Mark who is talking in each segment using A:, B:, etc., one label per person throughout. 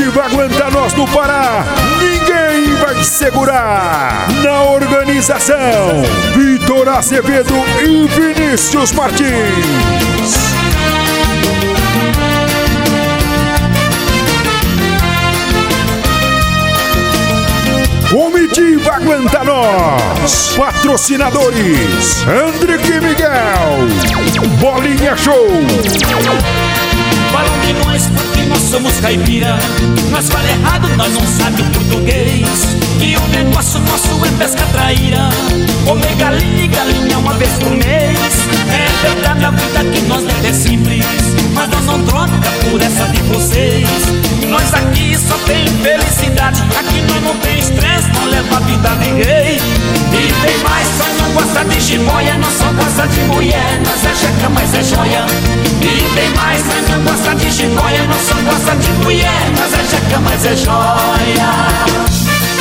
A: Comitiva Aguenta Nós do Pará, ninguém vai segurar. Na organização, Vitor Azevedo e Vinícius Martins. Comitiva Aguenta Nós. Patrocinadores: Andrique Miguel, Bolinha Show.
B: Falam de nós porque nós somos caipira. Nós fala errado, nós não sabe o português. E o negócio nosso é pesca traíra. Comer galinha e galinha uma vez por mês. É verdade, a vida que nós leva é simples, mas nós não troca por essa de vocês. Nós aqui só tem felicidade. Aqui nós não tem estresse, não leva a vida a ninguém. E tem mais, nós não gosta de jiboia, nós só gosta de mulher. Nós é checa, mas é joia. E tem mais, nós não gosta de jiboia, nós só gosta de mulher. Nós é checa, mas é joia.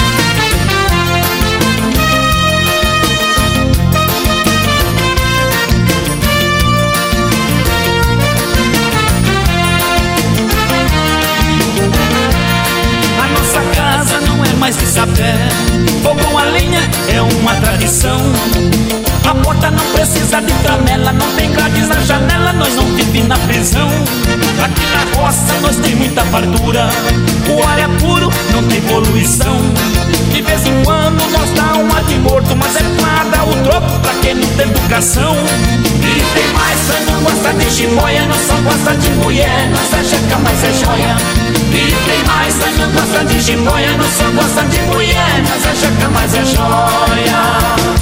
B: Mais de sapé, fogão a lenha é uma tradição. A porta não precisa de tramela, não tem grades na janela, nós não vivemos na prisão. Aqui na roça nós tem muita fartura, o ar é puro, não tem poluição. De vez em quando nós dá um ar de morto, mas é pra dar o troco pra quem não tem educação. E tem mais, nós não gosta de jiboia, nós só gosta de mulher. Nós é checa, mas é joia. E tem mais, nós não gosta de jiboia, nós só gosta de mulher. Nós é checa, mas é joia.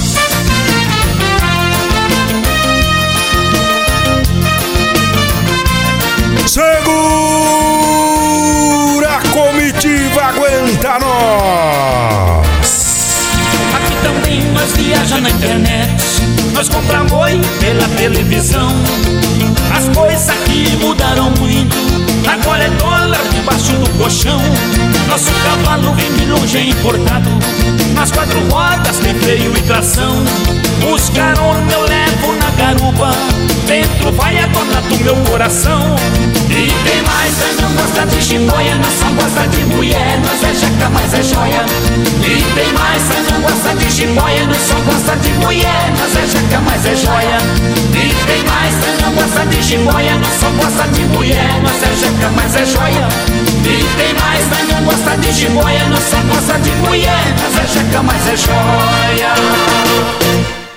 A: Segura, Comitiva Aguenta Nós.
B: Aqui também nós viajamos na internet, nós compramos boi pela televisão. As coisas aqui mudaram muito, agora é dólar debaixo do colchão. Nosso cavalo vem de longe, é importado. Nas quatro rodas tem freio e tração. Os carona eu levo na garupa, dentro vai a dona do meu coração. E tem mais, nós não gosta de jiboia, nós só gosta de mulher. Nós é checa, mas é joia. E tem mais, nós não gosta de jiboia, nós só gosta de mulher. Nós é checa, mas é joia. E tem mais, nós não gosta de jiboia, nós só gosta de mulher. Nós é checa, mas é joia. E tem mais, nós não gosta de jiboia, nós só gosta de mulher. Nós é checa, mas é joia.